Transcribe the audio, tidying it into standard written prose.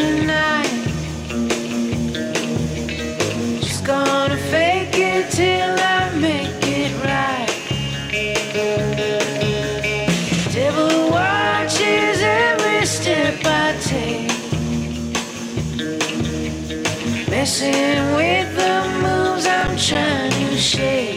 tonight. Just gonna fake it till I make it right. Devil watches every step I take, messing with the moves I'm trying to shake.